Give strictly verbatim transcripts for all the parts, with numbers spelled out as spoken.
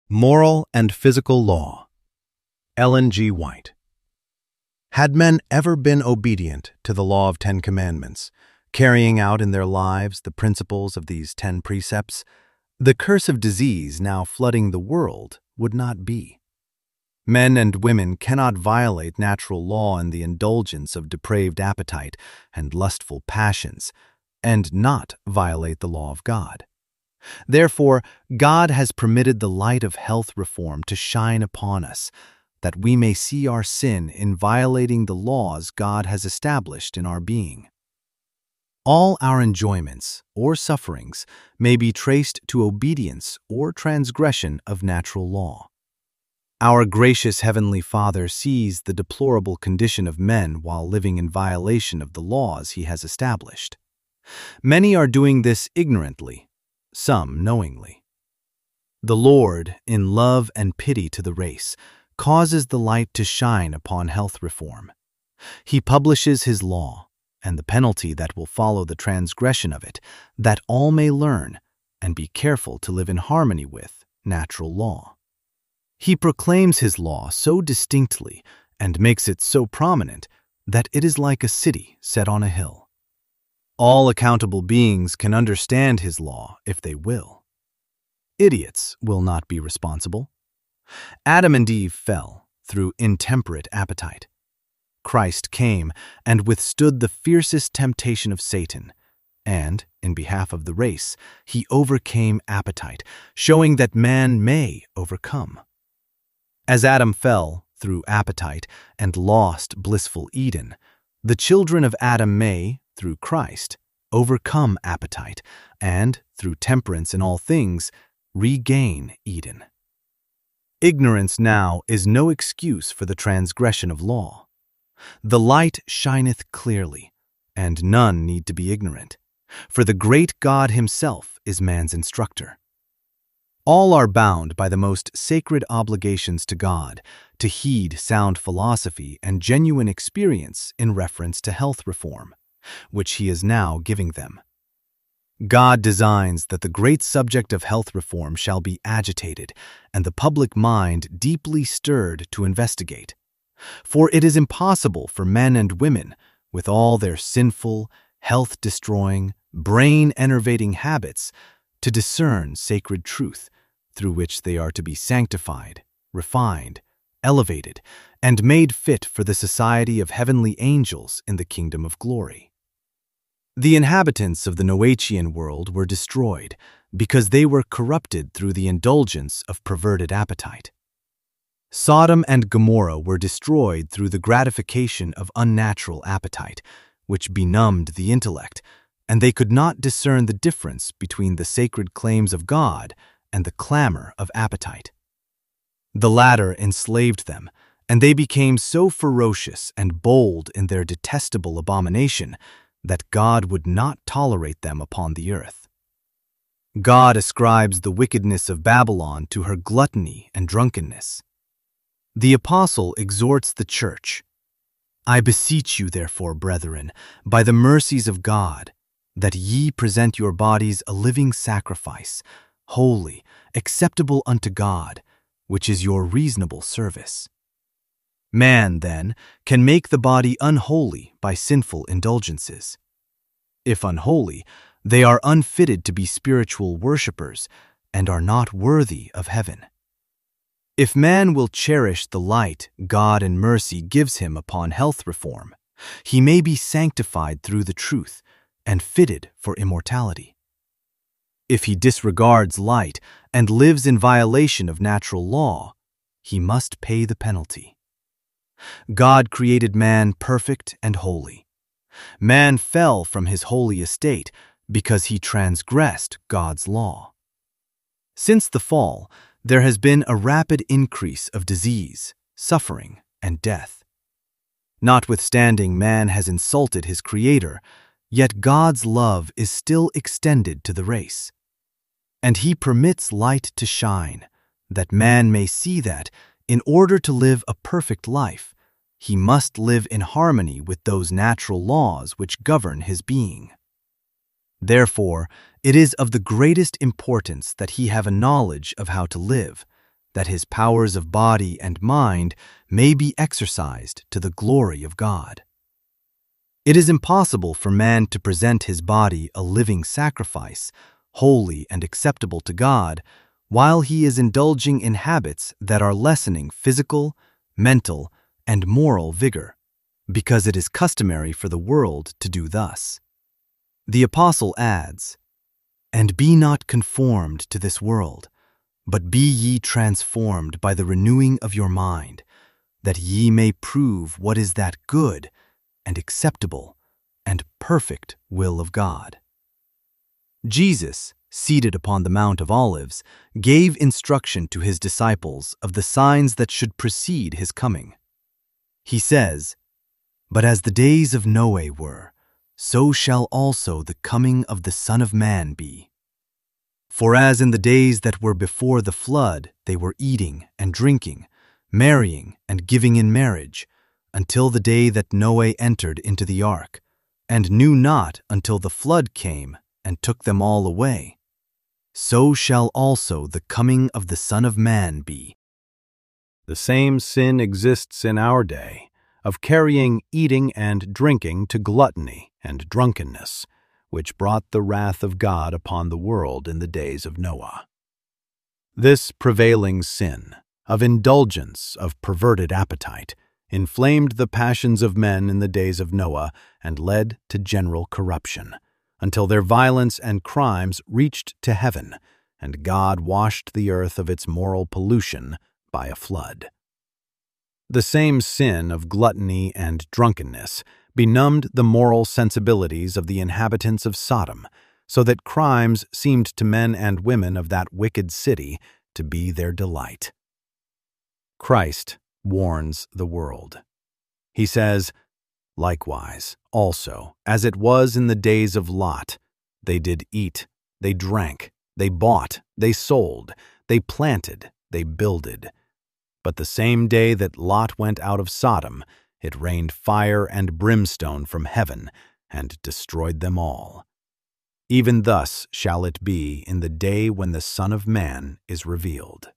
Moral and Physical Law. Ellen G. White. Had men ever been obedient to the law of Ten Commandments, carrying out in their lives the principles of these ten precepts, the curse of disease now flooding the world would not be. Men and women cannot violate natural law in the indulgence of depraved appetite and lustful passions, and not violate the law of God. Therefore, God has permitted the light of health reform to shine upon us, that we may see our sin in violating the laws God has established in our being. All our enjoyments or sufferings may be traced to obedience or transgression of natural law. Our gracious Heavenly Father sees the deplorable condition of men while living in violation of the laws He has established. Many are doing this ignorantly, some knowingly. The Lord, in love and pity to the race, causes the light to shine upon health reform. He publishes His law, and the penalty that will follow the transgression of it, that all may learn and be careful to live in harmony with natural law. He proclaims His law so distinctly and makes it so prominent that it is like a city set on a hill. All accountable beings can understand His law if they will. Idiots will not be responsible. Adam and Eve fell through intemperate appetite. Christ came and withstood the fiercest temptation of Satan, and, in behalf of the race, He overcame appetite, showing that man may overcome. As Adam fell through appetite and lost blissful Eden, the children of Adam may, through Christ, overcome appetite, and, through temperance in all things, regain Eden. Ignorance now is no excuse for the transgression of law. The light shineth clearly, and none need to be ignorant, for the great God Himself is man's instructor. All are bound by the most sacred obligations to God to heed sound philosophy and genuine experience in reference to health reform, which He is now giving them. God designs that the great subject of health reform shall be agitated and the public mind deeply stirred to investigate. For it is impossible for men and women, with all their sinful, health-destroying, brain-enervating habits, to discern sacred truth through which they are to be sanctified, refined, elevated, and made fit for the society of heavenly angels in the kingdom of glory. The inhabitants of the Noachian world were destroyed because they were corrupted through the indulgence of perverted appetite. Sodom and Gomorrah were destroyed through the gratification of unnatural appetite, which benumbed the intellect, and they could not discern the difference between the sacred claims of God and the clamor of appetite. The latter enslaved them, and they became so ferocious and bold in their detestable abomination that God would not tolerate them upon the earth. God ascribes the wickedness of Babylon to her gluttony and drunkenness. The apostle exhorts the church, "I beseech you, therefore, brethren, by the mercies of God, that ye present your bodies a living sacrifice, holy, acceptable unto God, which is your reasonable service." Man, then, can make the body unholy by sinful indulgences. If unholy, they are unfitted to be spiritual worshippers and are not worthy of heaven. If man will cherish the light God in mercy gives him upon health reform, he may be sanctified through the truth and fitted for immortality. If he disregards light and lives in violation of natural law, he must pay the penalty. God created man perfect and holy. Man fell from his holy estate because he transgressed God's law. Since the fall, there has been a rapid increase of disease, suffering, and death. Notwithstanding man has insulted his Creator, yet God's love is still extended to the race. And He permits light to shine, that man may see that, in order to live a perfect life, he must live in harmony with those natural laws which govern his being. Therefore, it is of the greatest importance that he have a knowledge of how to live, that his powers of body and mind may be exercised to the glory of God. It is impossible for man to present his body a living sacrifice, holy and acceptable to God, while he is indulging in habits that are lessening physical, mental, and moral vigor, because it is customary for the world to do thus. The apostle adds, "And be not conformed to this world, but be ye transformed by the renewing of your mind, that ye may prove what is that good and acceptable and perfect will of God." Jesus, seated upon the Mount of Olives, gave instruction to his disciples of the signs that should precede his coming. He says, "But as the days of Noe were, so shall also the coming of the Son of Man be. For as in the days that were before the flood they were eating and drinking, marrying and giving in marriage, until the day that Noe entered into the ark, and knew not until the flood came and took them all away, so shall also the coming of the Son of Man be." The same sin exists in our day, of carrying eating and drinking to gluttony and drunkenness, which brought the wrath of God upon the world in the days of Noah. This prevailing sin, of indulgence of perverted appetite, inflamed the passions of men in the days of Noah and led to general corruption, until their violence and crimes reached to heaven, and God washed the earth of its moral pollution by a flood. The same sin of gluttony and drunkenness benumbed the moral sensibilities of the inhabitants of Sodom, so that crimes seemed to men and women of that wicked city to be their delight. Christ warns the world. He says, "Likewise, also, as it was in the days of Lot, they did eat, they drank, they bought, they sold, they planted, they builded. But the same day that Lot went out of Sodom, it rained fire and brimstone from heaven and destroyed them all. Even thus shall it be in the day when the Son of Man is revealed."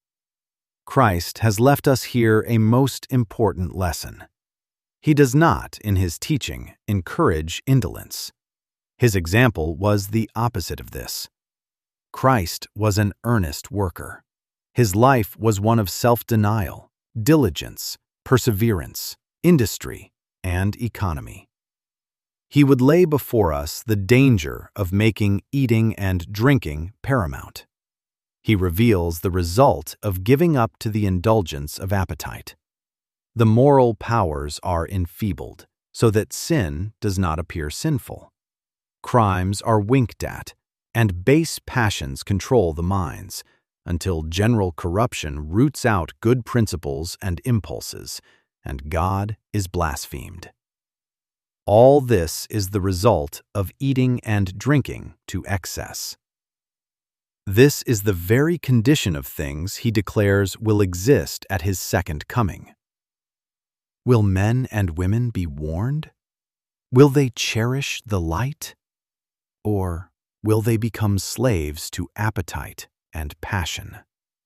Christ has left us here a most important lesson. He does not, in his teaching, encourage indolence. His example was the opposite of this. Christ was an earnest worker. His life was one of self-denial, diligence, perseverance, industry, and economy. He would lay before us the danger of making eating and drinking paramount. He reveals the result of giving up to the indulgence of appetite. The moral powers are enfeebled, so that sin does not appear sinful. Crimes are winked at, and base passions control the minds, until general corruption roots out good principles and impulses, and God is blasphemed. All this is the result of eating and drinking to excess. This is the very condition of things he declares will exist at his second coming. Will men and women be warned? Will they cherish the light? Or will they become slaves to appetite and passion?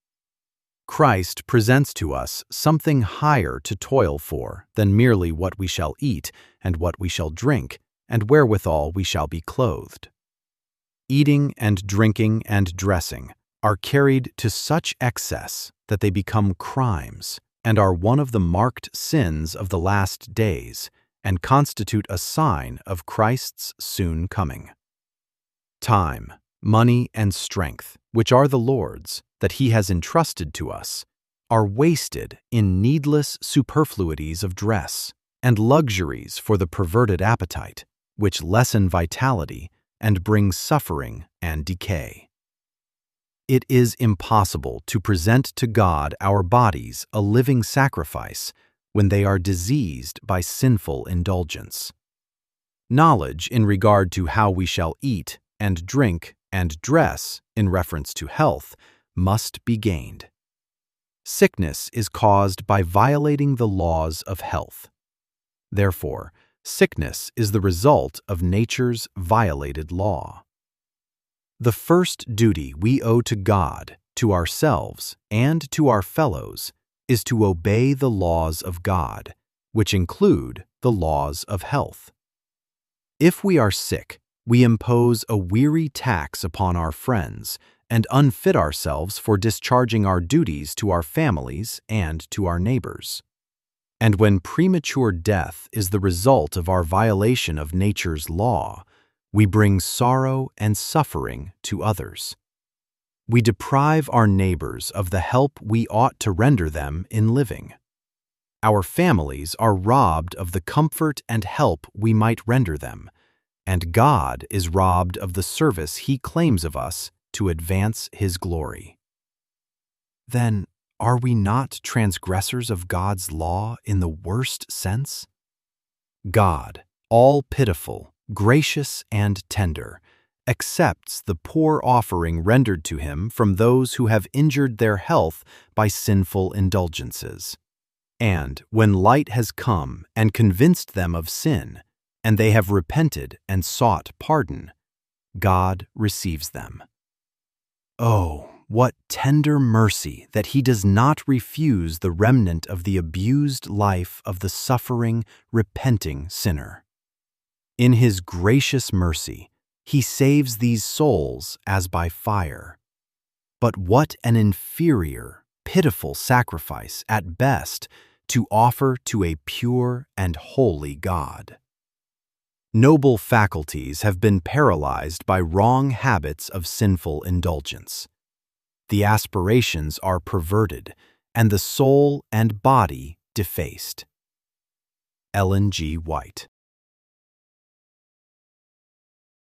Christ presents to us something higher to toil for than merely what we shall eat and what we shall drink and wherewithal we shall be clothed. Eating and drinking and dressing are carried to such excess that they become crimes and are one of the marked sins of the last days and constitute a sign of Christ's soon coming. Time, money, and strength, which are the Lord's, that he has entrusted to us, are wasted in needless superfluities of dress and luxuries for the perverted appetite, which lessen vitality and bring suffering and decay. It is impossible to present to God our bodies a living sacrifice when they are diseased by sinful indulgence. Knowledge in regard to how we shall eat and drink and dress in reference to health must be gained. Sickness is caused by violating the laws of health. Therefore, sickness is the result of nature's violated law. The first duty we owe to God to ourselves and to our fellows is to obey the laws of God, which include the laws of health. If we are sick, we impose a weary tax upon our friends and unfit ourselves for discharging our duties to our families and to our neighbors. And when premature death is the result of our violation of nature's law, we bring sorrow and suffering to others. We deprive our neighbors of the help we ought to render them in living. Our families are robbed of the comfort and help we might render them, and God is robbed of the service He claims of us to advance His glory. Then, are we not transgressors of God's law in the worst sense? God, all pitiful, gracious, and tender, accepts the poor offering rendered to Him from those who have injured their health by sinful indulgences. And when light has come and convinced them of sin, and they have repented and sought pardon, God receives them. Oh, what tender mercy that He does not refuse the remnant of the abused life of the suffering, repenting sinner. In His gracious mercy, He saves these souls as by fire. But what an inferior, pitiful sacrifice at best to offer to a pure and holy God. Noble faculties have been paralyzed by wrong habits of sinful indulgence. The aspirations are perverted, and the soul and body defaced. Ellen G. White.